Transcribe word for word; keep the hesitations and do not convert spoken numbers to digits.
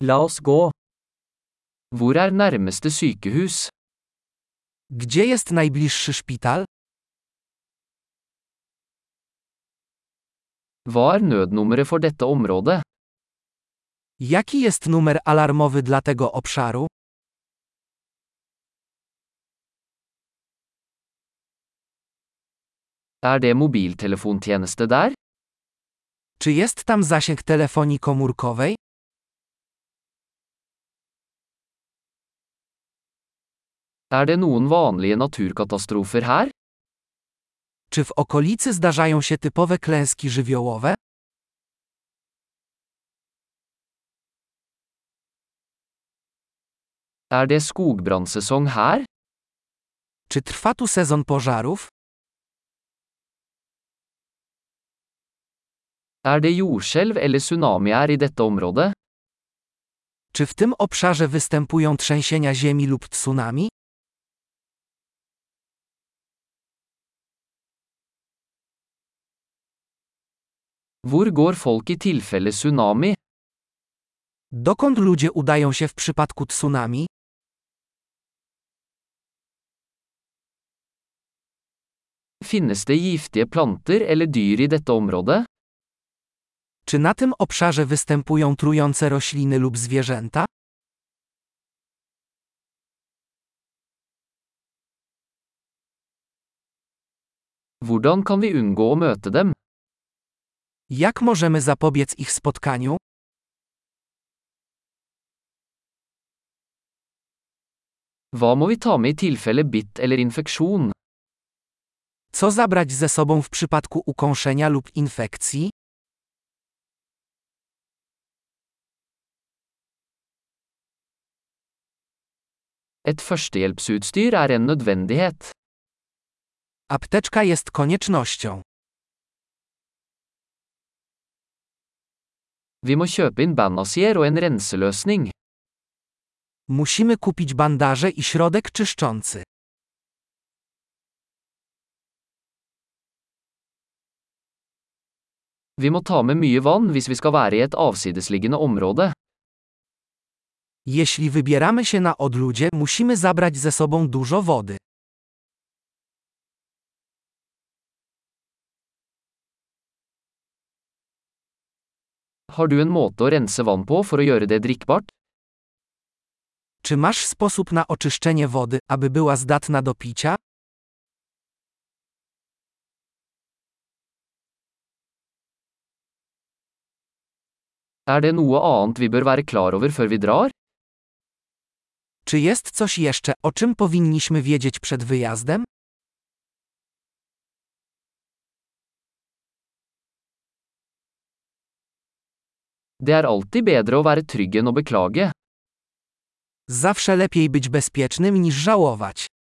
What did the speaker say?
La oss gå. Hvor er nærmeste sykehus? Gdzie jest najbliższy szpital? Hva er nødnummeret for dette området? Jaki jest numer alarmowy dla tego obszaru? Er det mobiltelefontjeneste der? Czy jest tam zasięg telefonii komórkowej? Er det noen vanlige naturkatastrofer her? Czy w okolicy zdarzają się typowe klęski żywiołowe? Er det skogbrannsesong her? Czy trwa tu sezon pożarów? Er det jordskjelv eller tsunami er i dette området? Czy w tym obszarze występują trzęsienia ziemi lub tsunami? Hvor går folk i tilfelle tsunami? Dokąd ludzie udają się w przypadku tsunami? Finnes det giftige planter eller dyr i dette området? Czy na tym obszarze występują trujące rośliny lub zwierzęta? Hvordan kan vi unngå å møte dem? Jak możemy zapobiec ich spotkaniu? Hva må vi ta med i tilfelle bitt eller infeksjon? Co zabrać ze sobą w przypadku ukąszenia lub infekcji? Et førstehjelpsutstyr er en nødvendighet. Apteczka jest koniecznością. Vi må kjøpe inn bandasier og en renseløsning. Musimy kupić bandaże i środek czyszczący. Vi må ta med mye vann hvis vi skal være i et avsidesliggende område. Jeśli wybieramy się na odludzie, musimy zabrać ze sobą dużo wody. Har du en måte å rense vann på for å gjøre det drikkbart? Czy masz sposób na oczyszczenie wody, aby była zdatna do picia? Er det noe annet vi bør være klar over før vi drar? Czy jest coś jeszcze, o czym powinniśmy wiedzieć przed wyjazdem? Det er alltid bedre å være trygg enn å beklage. Zawsze lepiej być bezpiecznym niż żałować.